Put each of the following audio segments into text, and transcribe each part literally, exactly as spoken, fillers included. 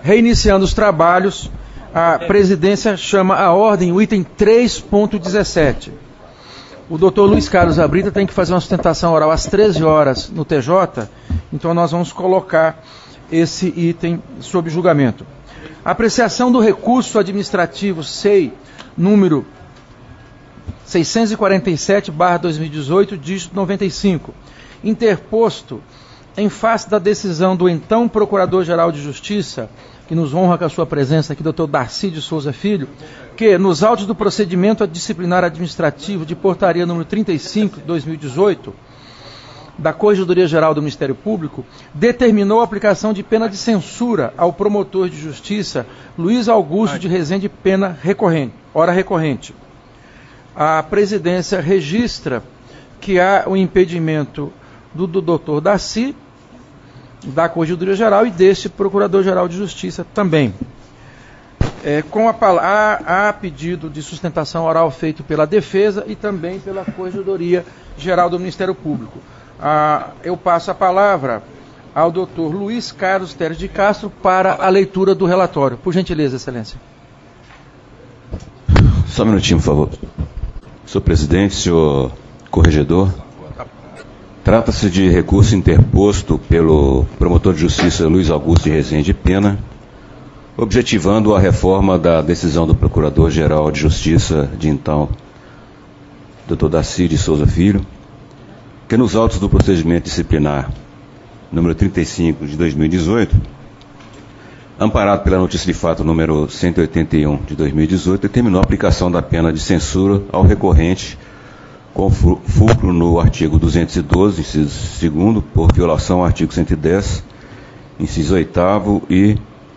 Reiniciando os trabalhos, a presidência chama à ordem o item três ponto dezessete. O doutor Luiz Carlos Abrita tem que fazer uma sustentação oral às treze horas no T J, então nós vamos colocar esse item sob julgamento. Apreciação do recurso administrativo S E I, número seiscentos e quarenta e sete barra dois mil e dezoito, dígito noventa e cinco, interposto em face da decisão do então Procurador-Geral de Justiça, que nos honra com a sua presença aqui, doutor Darcy de Souza Filho, que nos autos do procedimento disciplinar administrativo de portaria número trinta e cinco, dois mil e dezoito, da Corregedoria Geral do Ministério Público, determinou a aplicação de pena de censura ao promotor de justiça Luiz Augusto de Rezende Pena recorrente, hora recorrente. A presidência registra que há o impedimento do, do doutor Darcy, da Corregedoria Geral e deste Procurador-Geral de Justiça também. É, com a, há, há pedido de sustentação oral feito pela defesa e também pela Corregedoria Geral do Ministério Público. Ah, eu passo a palavra ao doutor Luiz Carlos Teres de Castro para a leitura do relatório. Por gentileza, excelência. Só um minutinho, por favor. Senhor presidente, senhor corregedor, trata-se de recurso interposto pelo promotor de justiça Luiz Augusto de Rezende Pena, objetivando a reforma da decisão do Procurador-Geral de Justiça de então, doutor Darcy de Souza Filho, que nos autos do procedimento disciplinar número trinta e cinco de dois mil e dezoito, amparado pela notícia de fato número cento e oitenta e um de dois mil e dezoito, determinou a aplicação da pena de censura ao recorrente com fulcro no artigo duzentos e doze, inciso segundo, por violação ao artigo cento e dez, inciso oitavo e,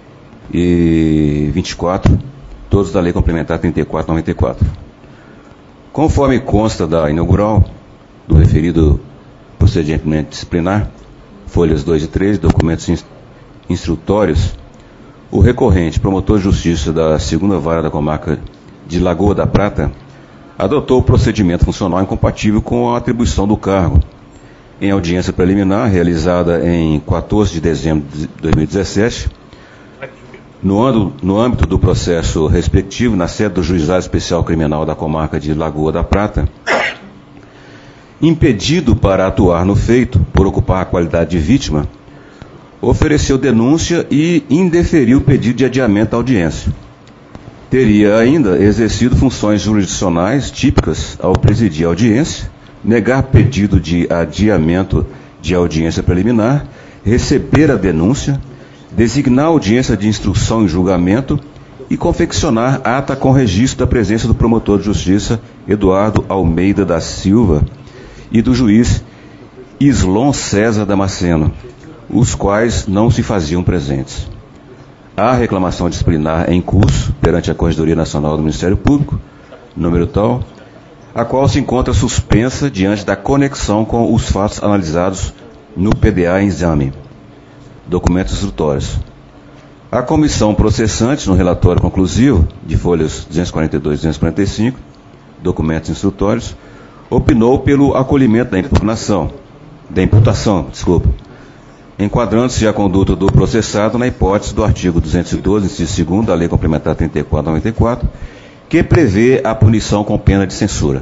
e vinte e quatro, todos da Lei Complementar trinta e quatro noventa e quatro. Conforme consta da inaugural do referido procedimento disciplinar, folhas dois e três, documentos instrutórios, o recorrente, promotor de justiça da segunda Vara da Comarca de Lagoa da Prata, adotou o procedimento funcional incompatível com a atribuição do cargo. Em audiência preliminar, realizada em quatorze de dezembro de dois mil e dezessete, no, âmbito, no âmbito do processo respectivo, na sede do Juizado Especial Criminal da Comarca de Lagoa da Prata, impedido para atuar no feito, por ocupar a qualidade de vítima, ofereceu denúncia e indeferiu o pedido de adiamento da audiência. Teria ainda exercido funções jurisdicionais típicas ao presidir a audiência, negar pedido de adiamento de audiência preliminar, receber a denúncia, designar audiência de instrução e julgamento e confeccionar ata com registro da presença do promotor de justiça Eduardo Almeida da Silva e do juiz Islon César Damasceno, os quais não se faziam presentes. Há reclamação disciplinar em curso perante a Corregedoria Nacional do Ministério Público, número tal, a qual se encontra suspensa diante da conexão com os fatos analisados no P D A em exame. Documentos instrutórios. A comissão processante, no relatório conclusivo, de folhas duzentos e quarenta e dois e duzentos e quarenta e cinco, documentos instrutórios, opinou pelo acolhimento da impugnação, da imputação, desculpa, enquadrando-se a conduta do processado na hipótese do artigo duzentos e doze, inciso segundo da Lei Complementar trinta e quatro noventa e quatro, que prevê a punição com pena de censura.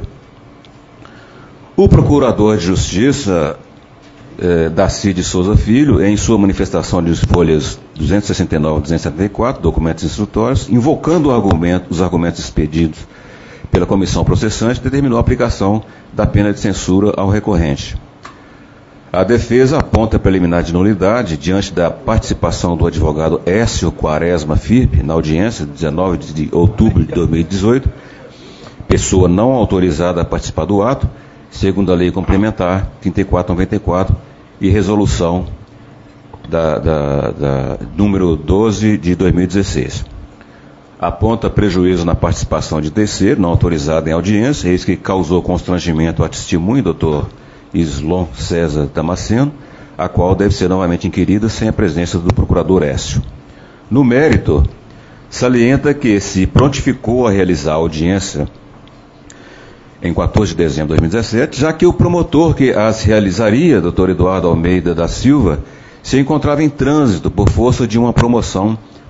O Procurador de Justiça, eh, Darcy de Souza Filho, em sua manifestação de folhas duzentos e sessenta e nove e duzentos e setenta e quatro, documentos instrutórios, invocando o argumento, os argumentos expedidos pela comissão processante, determinou a aplicação da pena de censura ao recorrente. A defesa aponta preliminar de nulidade diante da participação do advogado Écio Quaresma Firpe na audiência de dezenove de outubro de dois mil e dezoito, pessoa não autorizada a participar do ato, segundo a Lei Complementar trinta e quatro noventa e quatro e resolução da, da, da número doze de dois mil e dezesseis. Aponta prejuízo na participação de terceiro, não autorizado em audiência, eis que causou constrangimento à testemunha, doutor Islon César Damasceno, a qual deve ser novamente inquirida sem a presença do procurador Écio. No mérito, salienta que se prontificou a realizar a audiência em quatorze de dezembro de dois mil e dezessete, já que o promotor que as realizaria, doutor Eduardo Almeida da Silva, se encontrava em trânsito por força de uma promoção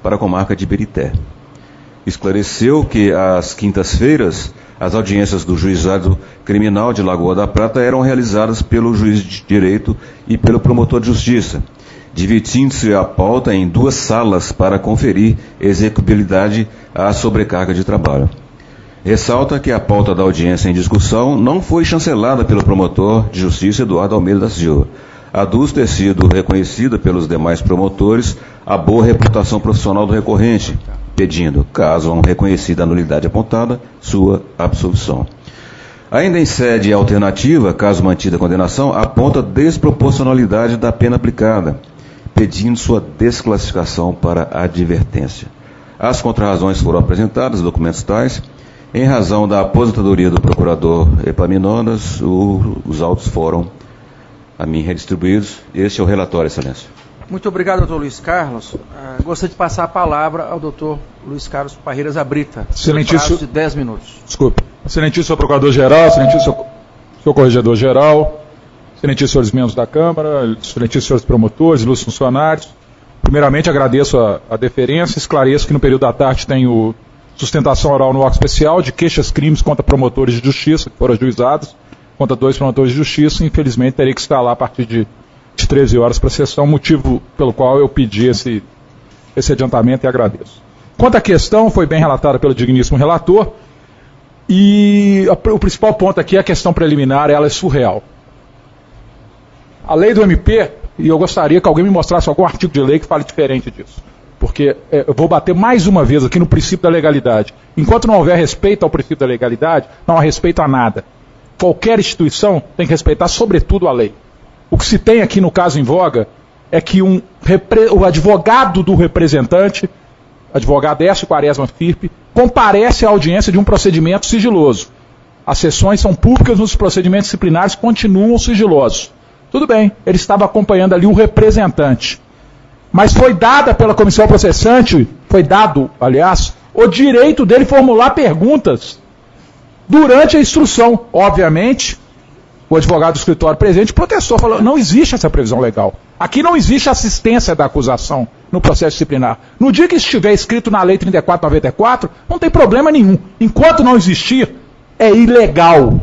para a comarca de Ibirité. Esclareceu que às quintas-feiras as audiências do Juizado Criminal de Lagoa da Prata eram realizadas pelo juiz de direito e pelo promotor de justiça, dividindo-se a pauta em duas salas para conferir execuibilidade à sobrecarga de trabalho. Ressalta que a pauta da audiência em discussão não foi chancelada pelo promotor de justiça Eduardo Almeida da Silva. Aduz ter sido reconhecida pelos demais promotores a boa reputação profissional do recorrente, pedindo, caso não reconhecida a nulidade apontada, sua absolvição. Ainda em sede alternativa, caso mantida a condenação, aponta desproporcionalidade da pena aplicada, pedindo sua desclassificação para advertência. As contrarrazões foram apresentadas, documentos tais. Em razão da aposentadoria do procurador Epaminondas, o, os autos foram a mim redistribuídos. Este é o relatório, Excelência. Muito obrigado, doutor Luiz Carlos. Uh, gostaria de passar a palavra ao doutor Luiz Carlos Parreiras Abrita. Excelentíssimo. de dez minutos. Desculpe. Excelentíssimo Procurador-Geral, excelentíssimo senhor Corregedor-Geral, excelentíssimos senhores membros da Câmara, excelentíssimos senhores promotores, ilustres funcionários. Primeiramente, agradeço a, a deferência, esclareço que no período da tarde tenho sustentação oral no órgão especial de queixas-crimes contra promotores de justiça, que foram ajuizados, contra dois promotores de justiça. Infelizmente, terei que estar lá a partir de, de treze horas para a sessão, motivo pelo qual eu pedi esse, esse adiantamento e agradeço. Quanto à questão, foi bem relatada pelo digníssimo relator, e a, o principal ponto aqui é a questão preliminar, ela é surreal. A lei do M P, e eu gostaria que alguém me mostrasse algum artigo de lei que fale diferente disso, porque é, eu vou bater mais uma vez aqui no princípio da legalidade. Enquanto não houver respeito ao princípio da legalidade, não há respeito a nada. Qualquer instituição tem que respeitar, sobretudo, a lei. O que se tem aqui no caso em voga é que um, o advogado do representante, advogado Écio Quaresma Firpe, comparece à audiência de um procedimento sigiloso. As sessões são públicas, os procedimentos disciplinares continuam sigilosos. Tudo bem, ele estava acompanhando ali um representante. Mas foi dada pela comissão processante, foi dado, aliás, o direito dele formular perguntas durante a instrução. Obviamente, o advogado do escritório presente protestou, falou, não existe essa previsão legal. Aqui não existe assistência da acusação no processo disciplinar. No dia que estiver escrito na lei trinta e quatro noventa e quatro, não tem problema nenhum. Enquanto não existir, é ilegal.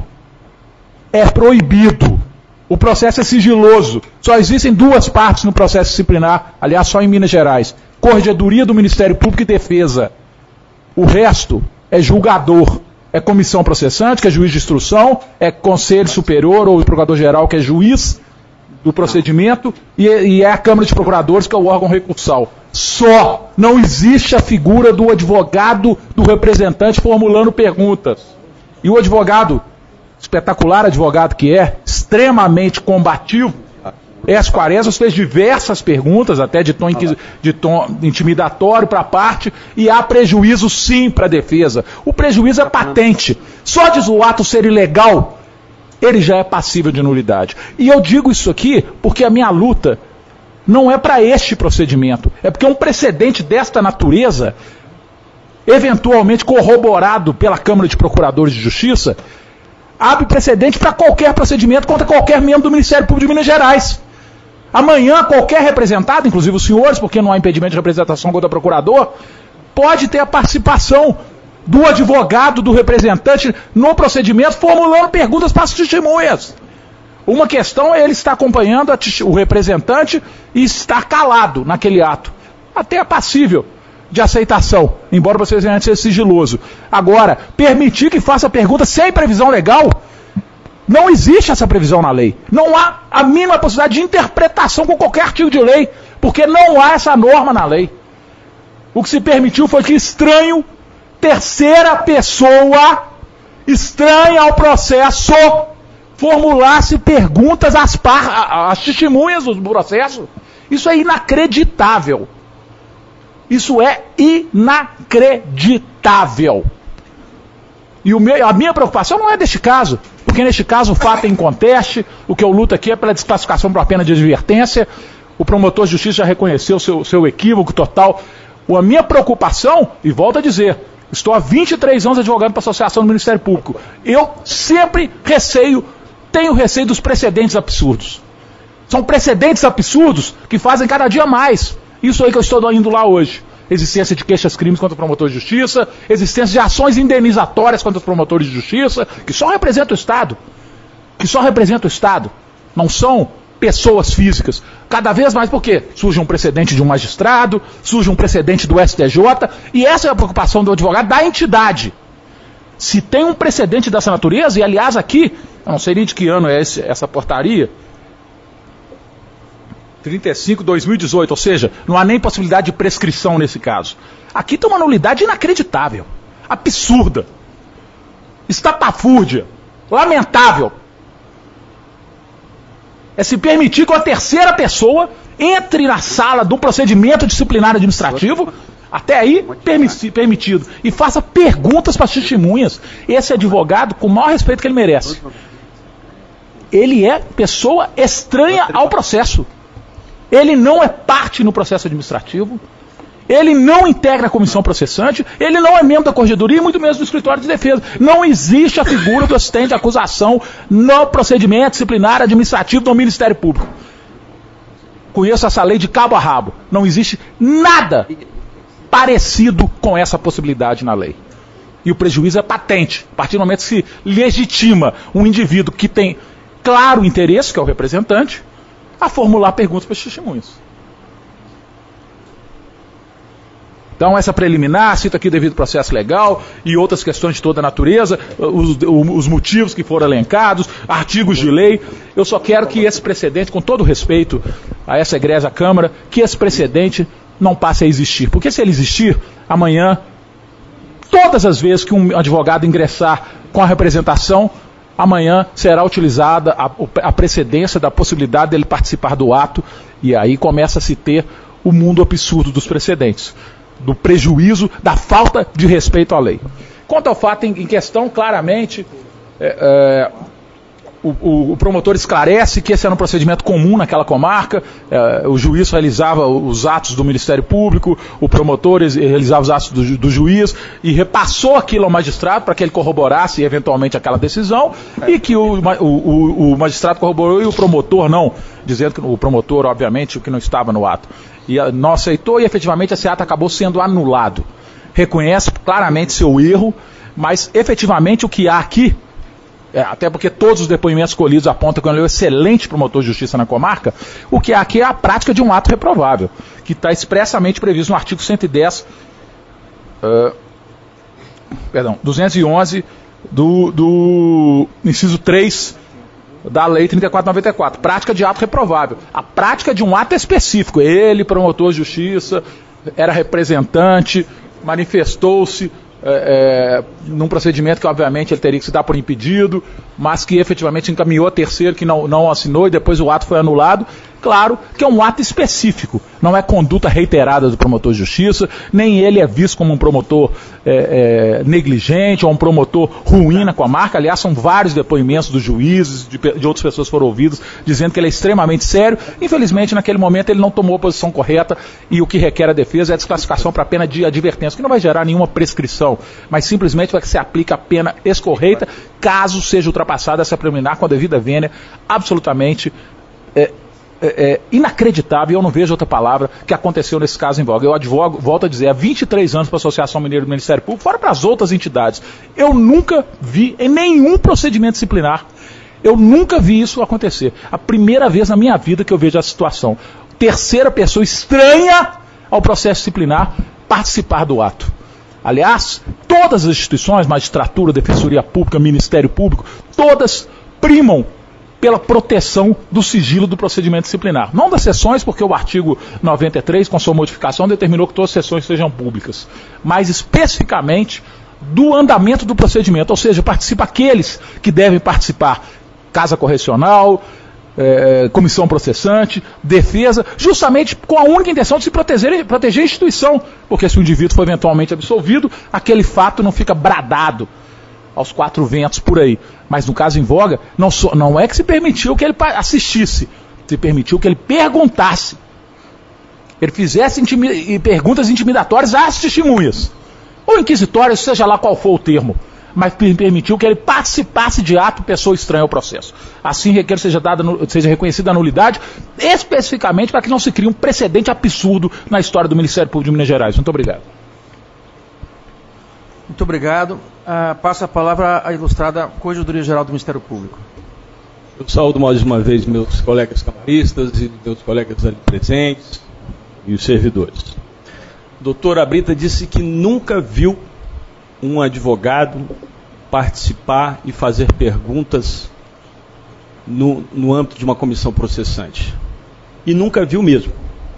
É proibido. O processo é sigiloso. Só existem duas partes no processo disciplinar, aliás, só em Minas Gerais. Corregedoria do Ministério Público e Defesa. O resto é julgador. É comissão processante, que é juiz de instrução, é conselho superior ou procurador-geral, que é juiz do procedimento, e, e é a Câmara de Procuradores, que é o órgão recursal. Só. Não existe a figura do advogado, do representante formulando perguntas. E o advogado, espetacular advogado que é, extremamente combativo, Écio Quaresma fez diversas perguntas, até de tom, de tom intimidatório para a parte, e há prejuízo sim para a defesa. O prejuízo é patente. Só diz o ato ser ilegal, ele já é passível de nulidade. E eu digo isso aqui porque a minha luta não é para este procedimento, é porque um precedente desta natureza, eventualmente corroborado pela Câmara de Procuradores de Justiça, abre precedente para qualquer procedimento contra qualquer membro do Ministério Público de Minas Gerais. Amanhã, qualquer representado, inclusive os senhores, porque não há impedimento de representação contra o procurador, pode ter a participação do advogado, do representante, no procedimento, formulando perguntas para as testemunhas. Uma questão é ele estar acompanhando a, o representante e estar calado naquele ato. Até é passível de aceitação, embora o procedimento seja sigiloso. Agora, permitir que faça pergunta sem previsão legal, não existe essa previsão na lei. Não há a mínima possibilidade de interpretação com qualquer artigo de lei, porque não há essa norma na lei. O que se permitiu foi que estranho, terceira pessoa, estranha ao processo, formulasse perguntas às, par, às testemunhas do processo. Isso é inacreditável. Isso é inacreditável. E o meu, a minha preocupação não é deste caso, porque neste caso o fato é em conteste, o que eu luto aqui é pela desclassificação por uma pena de advertência, o promotor de justiça já reconheceu o seu, seu equívoco total. A minha preocupação, e volto a dizer, estou há vinte e três anos advogando para a Associação do Ministério Público, eu sempre receio, tenho receio dos precedentes absurdos. São precedentes absurdos que fazem cada dia mais. Isso aí que eu estou indo lá hoje. existência de queixas-crimes contra promotores de justiça, existência de ações indenizatórias contra os promotores de justiça, que só representam o Estado, que só representam o Estado, não são pessoas físicas. Cada vez mais, por quê? Surge um precedente de um magistrado, surge um precedente do S T J, e essa é a preocupação do advogado da entidade. Se tem um precedente dessa natureza, e aliás aqui, eu não sei nem de que ano é esse, essa portaria, trinta e cinco de dois mil e dezoito, ou seja, não há nem possibilidade de prescrição nesse caso. Aqui tem uma nulidade inacreditável, absurda, estapafúrdia, lamentável. É se permitir que uma terceira pessoa entre na sala do procedimento disciplinar administrativo, até aí permitido, e faça perguntas para as testemunhas. Esse advogado, com o maior respeito que ele merece, ele é pessoa estranha ao processo. Ele não é parte no processo administrativo, ele não integra a comissão processante, ele não é membro da corregedoria e muito menos do escritório de defesa. Não existe a figura do assistente de acusação no procedimento disciplinar administrativo do Ministério Público. Conheço essa lei de cabo a rabo. Não existe nada parecido com essa possibilidade na lei. E o prejuízo é patente. A partir do momento que se legitima um indivíduo que tem claro interesse, que é o representante, a formular perguntas para as testemunhas. Então, essa preliminar, cito aqui devido processo legal e outras questões de toda a natureza, os, os motivos que foram elencados, artigos de lei. Eu só quero que esse precedente, com todo respeito a essa egressa Câmara, que esse precedente não passe a existir. Porque se ele existir, amanhã, todas as vezes que um advogado ingressar com a representação, amanhã será utilizada a, a precedência da possibilidade dele participar do ato, e aí começa a se ter o mundo absurdo dos precedentes, do prejuízo, da falta de respeito à lei. Quanto ao fato em, em questão, claramente, é, é, o, o, o promotor esclarece que esse era um procedimento comum naquela comarca, é, o juiz realizava os atos do Ministério Público, o promotor realizava os atos do, do juiz e repassou aquilo ao magistrado para que ele corroborasse eventualmente aquela decisão, e que o, o, o magistrado corroborou e o promotor não, dizendo que o promotor, obviamente, o que não estava no ato. E não aceitou, e efetivamente esse ato acabou sendo anulado. Reconhece claramente seu erro, mas efetivamente o que há aqui, é, até porque todos os depoimentos colhidos apontam que ele é um excelente promotor de justiça na comarca, o que há aqui é a prática de um ato reprovável, que está expressamente previsto no artigo cento e dez, uh, perdão, duzentos e onze do, do inciso três da lei trinta e quatro noventa e quatro, prática de ato reprovável. A prática de um ato específico, ele, promotor de justiça, era representante, manifestou-se é, é, num procedimento que obviamente ele teria que se dar por impedido, mas que efetivamente encaminhou a terceiro que não, não assinou e depois o ato foi anulado. Claro que é um ato específico, não é conduta reiterada do promotor de justiça, nem ele é visto como um promotor é, é, negligente ou um promotor ruim na comarca. Aliás, são vários depoimentos dos juízes, de, de outras pessoas foram ouvidas, dizendo que ele é extremamente sério. Infelizmente, naquele momento, ele não tomou a posição correta, e o que requer a defesa é a desclassificação para a pena de advertência, que não vai gerar nenhuma prescrição, mas simplesmente vai que se aplique a pena escorreita, caso seja ultrapassada essa preliminar com a devida vênia, absolutamente é, É, é inacreditável, eu não vejo outra palavra, que aconteceu nesse caso em voga. Eu advogo, volto a dizer, há vinte e três anos para a Associação Mineira do Ministério Público, fora para as outras entidades. Eu nunca vi em nenhum procedimento disciplinar, eu nunca vi isso acontecer. A primeira vez na minha vida que eu vejo a situação. Terceira pessoa estranha ao processo disciplinar participar do ato. Aliás, todas as instituições, magistratura, defensoria pública, Ministério Público, todas primam pela proteção do sigilo do procedimento disciplinar. Não das sessões, porque o artigo noventa e três, com sua modificação, determinou que todas as sessões sejam públicas, mas especificamente do andamento do procedimento, ou seja, participa aqueles que devem participar, casa correcional, é, comissão processante, defesa, justamente com a única intenção de se proteger, proteger a instituição, porque se o indivíduo for eventualmente absolvido, aquele fato não fica bradado aos quatro ventos por aí. Mas no caso em voga, não, so, não é que se permitiu que ele assistisse, se permitiu que ele perguntasse, ele fizesse intimi- perguntas intimidatórias às testemunhas, ou inquisitórias, seja lá qual for o termo. mas permitiu que ele participasse de ato pessoa estranha ao processo. Assim requer seja, dada, seja reconhecida a nulidade, especificamente para que não se crie um precedente absurdo na história do Ministério Público de Minas Gerais. Muito obrigado. Muito obrigado. Uh, passo a palavra à ilustrada Corregedoria Geral do Ministério Público. Eu saúdo mais uma vez meus colegas camaristas e meus colegas ali presentes e os servidores. O doutor Abrita disse que nunca viu um advogado participar e fazer perguntas no, no âmbito de uma comissão processante. E nunca viu mesmo.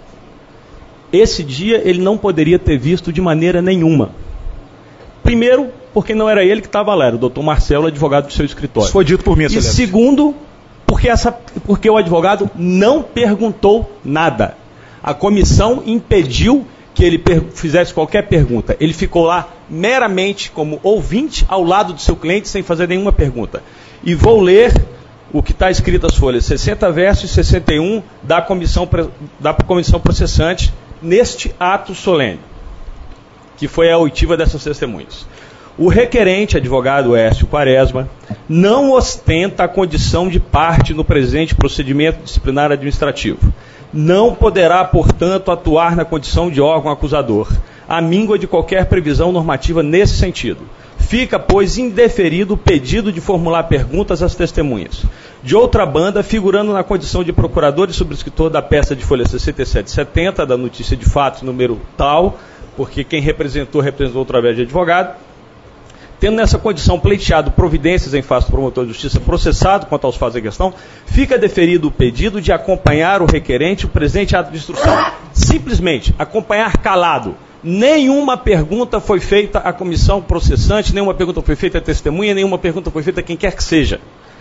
Esse dia ele não poderia ter visto de maneira nenhuma. Primeiro, porque não era ele que estava lá, era o doutor Marcelo, advogado do seu escritório. Isso foi dito por mim, excelência. E segundo, porque, essa, porque o advogado não perguntou nada. A comissão impediu que ele per- fizesse qualquer pergunta. Ele ficou lá meramente como ouvinte ao lado do seu cliente sem fazer nenhuma pergunta. E vou ler o que está escrito nas folhas sessenta versos e sessenta e um da comissão, da comissão processante neste ato solene, que foi a oitiva dessas testemunhas. O requerente, advogado Écio Quaresma, não ostenta a condição de parte no presente procedimento disciplinar administrativo. Não poderá, portanto, atuar na condição de órgão acusador, à míngua de qualquer previsão normativa nesse sentido. Fica, pois, indeferido o pedido de formular perguntas às testemunhas. De outra banda, figurando na condição de procurador e subscritor da peça de folha sessenta e sete e setenta, da notícia de fato número tal, porque quem representou, representou através de advogado, tendo nessa condição pleiteado providências em face do promotor de justiça processado quanto aos fatos em questão, fica deferido o pedido de acompanhar o requerente o presente ato de instrução. Simplesmente, acompanhar calado. Nenhuma pergunta foi feita à comissão processante, nenhuma pergunta foi feita à testemunha, nenhuma pergunta foi feita a quem quer que seja.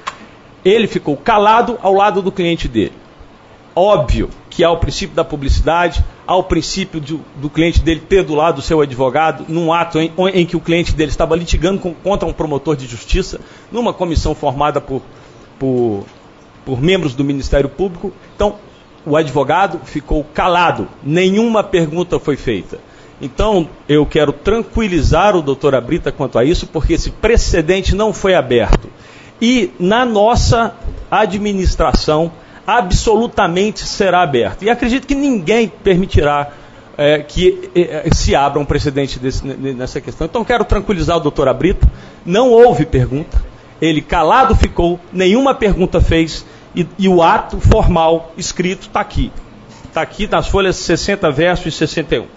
Ele ficou calado ao lado do cliente dele. Óbvio que há o princípio da publicidade, há o princípio do, do cliente dele ter do lado o seu advogado, num ato em, em que o cliente dele estava litigando com, contra um promotor de justiça, numa comissão formada por, por, por membros do Ministério Público. Então, o advogado ficou calado, nenhuma pergunta foi feita. Então, eu quero tranquilizar o doutor Abrita quanto a isso, porque esse precedente não foi aberto. E, na nossa administração, absolutamente será aberto. E acredito que ninguém permitirá é, que é, se abra um precedente desse, nessa questão. Então quero tranquilizar o doutor Abrita, não houve pergunta, ele calado ficou, nenhuma pergunta fez, e, e o ato formal escrito está aqui. Está aqui nas folhas sessenta versos e sessenta e um.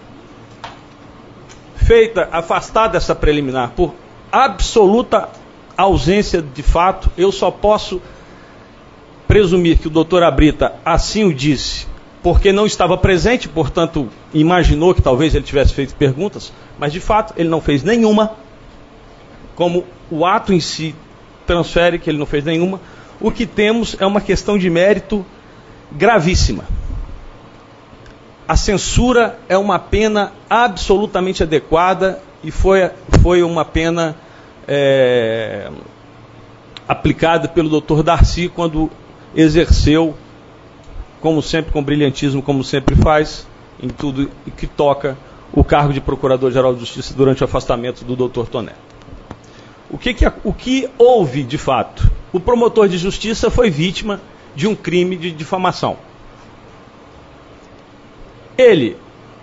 Feita, afastada essa preliminar por absoluta ausência de fato, eu só posso presumir que o doutor Abrita assim o disse, porque não estava presente, portanto, imaginou que talvez ele tivesse feito perguntas, mas de fato ele não fez nenhuma, como o ato em si transfere que ele não fez nenhuma. O que temos é uma questão de mérito gravíssima. A censura é uma pena absolutamente adequada e foi, foi uma pena é, aplicada pelo doutor Darcy quando exerceu, como sempre, com brilhantismo, como sempre faz, em tudo que toca o cargo de Procurador-Geral de Justiça durante o afastamento do doutor Toné. O que, que, o que houve, de fato? O promotor de justiça foi vítima de um crime de difamação. Ele,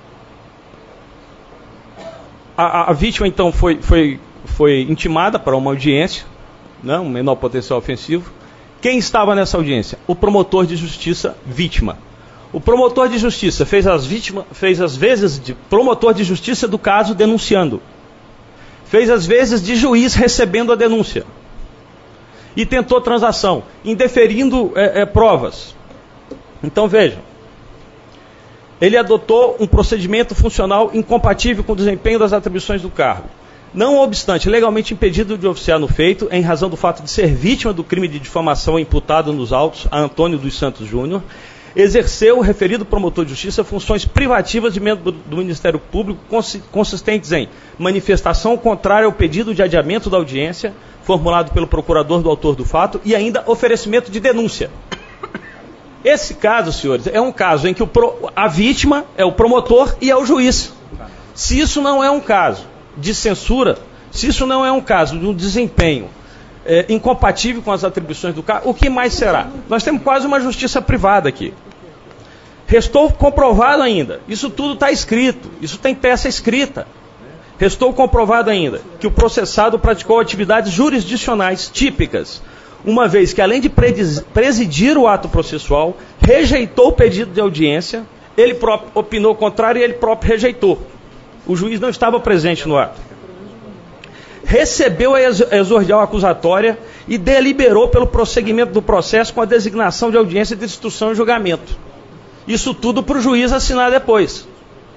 a, a vítima, então, foi, foi, foi intimada para uma audiência, né, um menor potencial ofensivo. Quem estava nessa audiência? O promotor de justiça vítima. O promotor de justiça fez as, vítima, fez as vezes de promotor de justiça do caso denunciando. Fez as vezes de juiz recebendo a denúncia. E tentou transação, indeferindo é, é, provas. Então vejam, ele adotou um procedimento funcional incompatível com o desempenho das atribuições do cargo. Não obstante, legalmente impedido de oficiar no feito, em razão do fato de ser vítima do crime de difamação imputado nos autos a Antônio dos Santos Júnior, exerceu o referido promotor de justiça funções privativas de membro do Ministério Público consistentes em manifestação contrária ao pedido de adiamento da audiência, formulado pelo procurador do autor do fato, e ainda oferecimento de denúncia. Esse caso, senhores, é um caso em que o pro, a vítima é o promotor e é o juiz. Se isso não é um caso de censura, Se isso não é um caso de um desempenho é, incompatível com as atribuições do cargo, o que mais será? Nós temos quase uma justiça privada aqui. Restou comprovado ainda, isso tudo está escrito, isso tem peça escrita. Restou comprovado ainda que o processado praticou atividades jurisdicionais típicas, uma vez que, além de presidir o ato processual, rejeitou o pedido de audiência, ele próprio opinou o contrário e ele próprio rejeitou. O juiz não estava presente no ato. Recebeu a exordial acusatória e deliberou pelo prosseguimento do processo com a designação de audiência de instrução e julgamento. Isso tudo para o juiz assinar depois.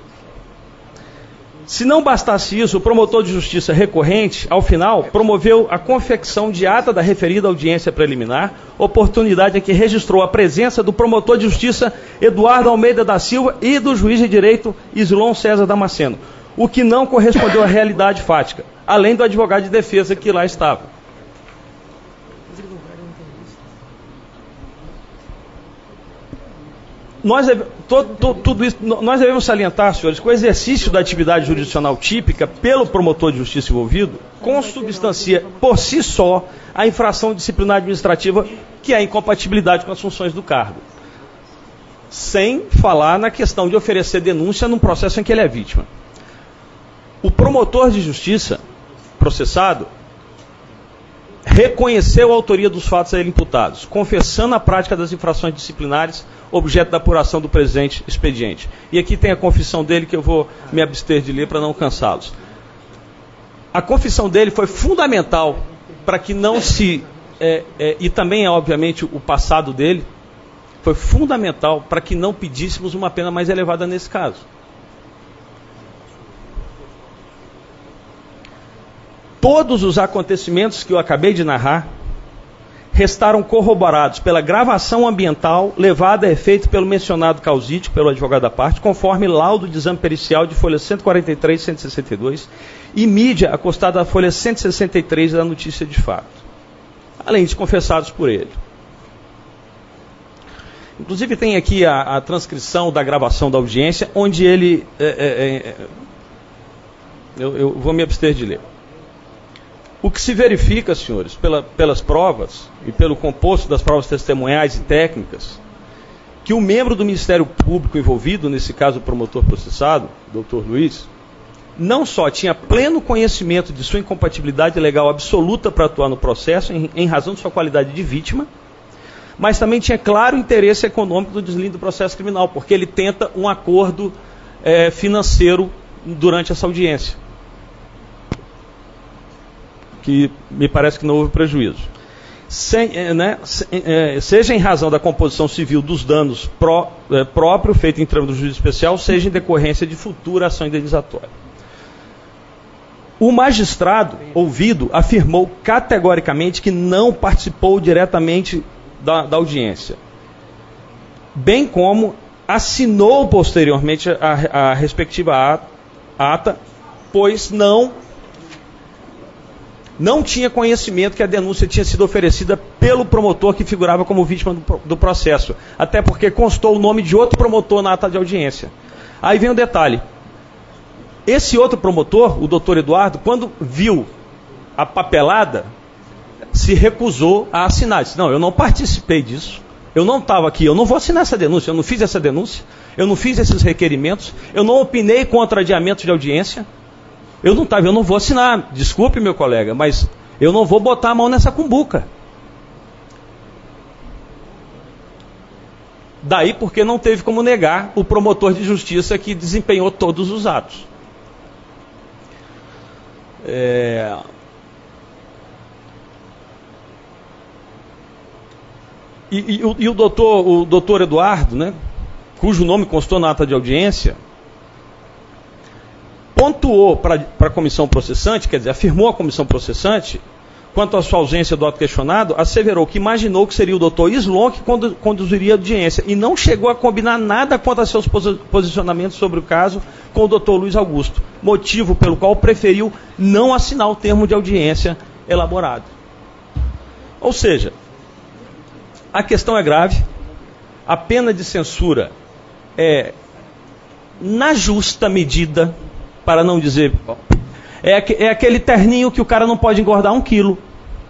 Se não bastasse isso, o promotor de justiça recorrente, ao final, promoveu a confecção de ata da referida audiência preliminar, oportunidade em que registrou a presença do promotor de justiça Eduardo Almeida da Silva e do juiz de direito Islon César Damasceno, o que não correspondeu à realidade fática, além do advogado de defesa que lá estava. Nós, to, to, tudo isso, nós devemos salientar, senhores, que o exercício da atividade jurisdicional típica pelo promotor de justiça envolvido consubstancia por si só a infração disciplinar administrativa, que é a incompatibilidade com as funções do cargo. Sem falar na questão de oferecer denúncia num processo em que ele é vítima. O promotor de justiça processado reconheceu a autoria dos fatos a ele imputados, confessando a prática das infrações disciplinares, objeto da apuração do presente expediente. E aqui tem a confissão dele, que eu vou me abster de ler para não cansá-los. A confissão dele foi fundamental para que não se... É, é, e também, é, obviamente, o passado dele, foi fundamental para que não pedíssemos uma pena mais elevada nesse caso. Todos os acontecimentos que eu acabei de narrar restaram corroborados pela gravação ambiental levada a efeito pelo mencionado causídico, pelo advogado da parte, conforme laudo de exame pericial de folha cento e quarenta e três e cento e sessenta e dois e mídia acostada à folha cento e sessenta e três da notícia de fato, além de confessados por ele. Inclusive tem aqui a, a transcrição da gravação da audiência, onde ele... É, é, é, eu, eu vou me abster de ler. O que se verifica, senhores, pela, pelas provas e pelo composto das provas testemunhais e técnicas, que o membro do Ministério Público envolvido, nesse caso o promotor processado, doutor Luiz, não só tinha pleno conhecimento de sua incompatibilidade legal absoluta para atuar no processo, em, em razão de sua qualidade de vítima, mas também tinha claro interesse econômico no deslinde do processo criminal, porque ele tenta um acordo é, financeiro durante essa audiência, que me parece que não houve prejuízo. Sem, né, seja em razão da composição civil dos danos pró, é, próprio, feito em trâmite do juízo especial, seja em decorrência de futura ação indenizatória. O magistrado ouvido afirmou categoricamente que não participou diretamente da, da audiência, bem como assinou posteriormente a, a respectiva ata, pois não não tinha conhecimento que a denúncia tinha sido oferecida pelo promotor que figurava como vítima do, do processo, até porque constou o nome de outro promotor na ata de audiência. Aí vem o detalhe. Esse outro promotor, o doutor Eduardo, quando viu a papelada, se recusou a assinar. Disse, não, eu não participei disso, eu não estava aqui, eu não vou assinar essa denúncia, eu não fiz essa denúncia, eu não fiz esses requerimentos, eu não opinei contra adiamento de audiência, eu não estava, eu não vou assinar, desculpe meu colega, mas eu não vou botar a mão nessa cumbuca. Daí porque não teve como negar o promotor de justiça que desempenhou todos os atos. É... E, e, e o doutor, o doutor Eduardo, né, cujo nome constou na ata de audiência, pontuou para a comissão processante, quer dizer, afirmou a comissão processante, quanto à sua ausência do ato questionado, asseverou que imaginou que seria o doutor Islon que condu conduziria a audiência e não chegou a combinar nada quanto a seus posi posicionamentos sobre o caso com o doutor Luiz Augusto, motivo pelo qual preferiu não assinar o termo de audiência elaborado. Ou seja, a questão é grave, a pena de censura é, na justa medida, para não dizer, É, é aquele terninho que o cara não pode engordar um quilo,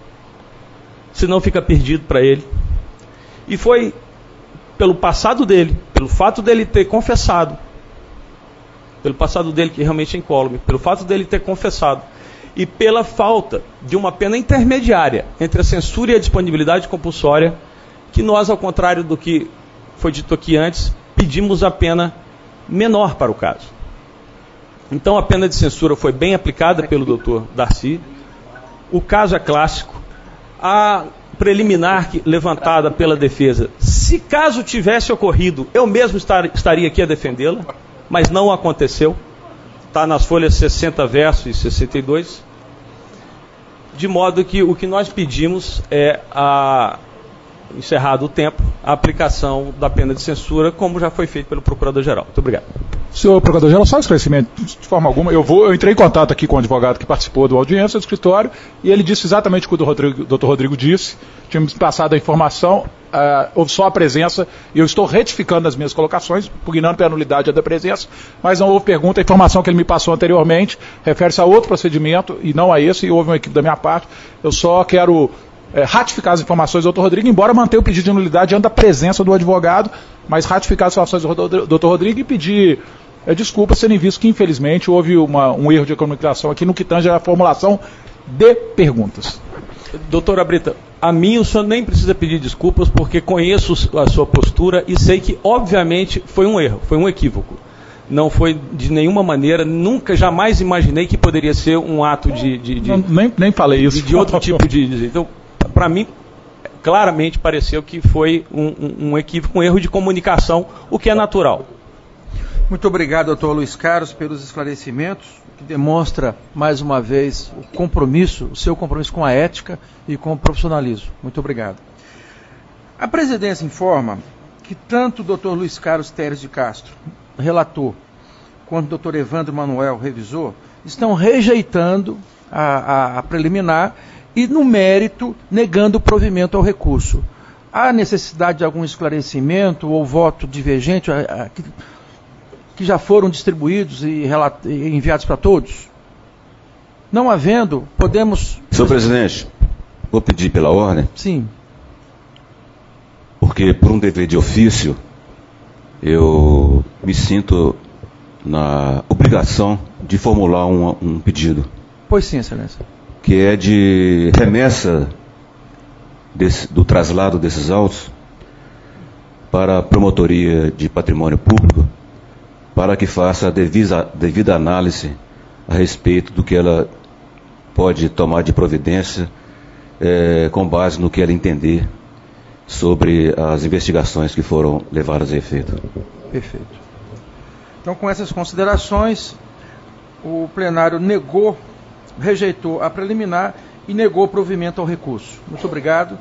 senão fica perdido para ele. E foi pelo passado dele, pelo fato dele ter confessado, pelo passado dele que realmente é incólume, pelo fato dele ter confessado, e pela falta de uma pena intermediária entre a censura e a disponibilidade compulsória, que nós, ao contrário do que foi dito aqui antes, pedimos a pena menor para o caso. Então a pena de censura foi bem aplicada pelo doutor Darcy, o caso é clássico, a preliminar que, levantada pela defesa, se caso tivesse ocorrido, eu mesmo estar, estaria aqui a defendê-la, mas não aconteceu, está nas folhas sessenta versos e sessenta e dois, de modo que o que nós pedimos é, a, encerrado o tempo, a aplicação da pena de censura, como já foi feito pelo Procurador-Geral. Muito obrigado. Senhor Procurador-Geral, só um esclarecimento, de forma alguma, eu, vou, eu entrei em contato aqui com o advogado que participou da audiência do escritório, e ele disse exatamente o que o Rodrigo, doutor Rodrigo disse, tinha me passado a informação, uh, houve só a presença, e eu estou retificando as minhas colocações, pugnando pela nulidade da presença, mas não houve pergunta, a informação que ele me passou anteriormente refere-se a outro procedimento, e não a esse, e houve uma equipe da minha parte, eu só quero é, ratificar as informações do doutor Rodrigo, embora mantenha o pedido de nulidade diante da presença do advogado, mas ratificar as informações do doutor Rodrigo e pedir é, desculpa, sendo visto que, infelizmente, houve uma, um erro de comunicação aqui no que tange a formulação de perguntas. Doutora Brita, a mim o senhor nem precisa pedir desculpas, porque conheço a sua postura e sei que, obviamente, foi um erro, foi um equívoco. Não foi de nenhuma maneira, nunca, jamais imaginei que poderia ser um ato de... de, de Não, nem, nem falei isso. De, de outro tipo de... Então, para mim, claramente pareceu que foi um, um, um equívoco, um erro de comunicação, o que é natural. Muito obrigado, doutor Luiz Carlos, pelos esclarecimentos, que demonstra, mais uma vez, o compromisso, o seu compromisso com a ética e com o profissionalismo. Muito obrigado. A presidência informa que tanto o doutor Luiz Carlos Teres de Castro, relator, quanto o doutor Evandro Manuel, revisor, estão rejeitando a, a, a preliminar e, no mérito, negando o provimento ao recurso. Há necessidade de algum esclarecimento ou voto divergente a, a, que, que já foram distribuídos e, e enviados para todos? Não havendo, podemos... Senhor presidente, vou pedir pela ordem. Sim. Porque, por um dever de ofício, eu me sinto na obrigação de formular um, um pedido. Pois sim, excelência. Que é de remessa desse, do traslado desses autos para a Promotoria de Patrimônio Público, para que faça a devida, devida análise a respeito do que ela pode tomar de providência, é, com base no que ela entender sobre as investigações que foram levadas a efeito. Perfeito. Então, com essas considerações, o plenário negou, rejeitou a preliminar e negou o provimento ao recurso. Muito obrigado.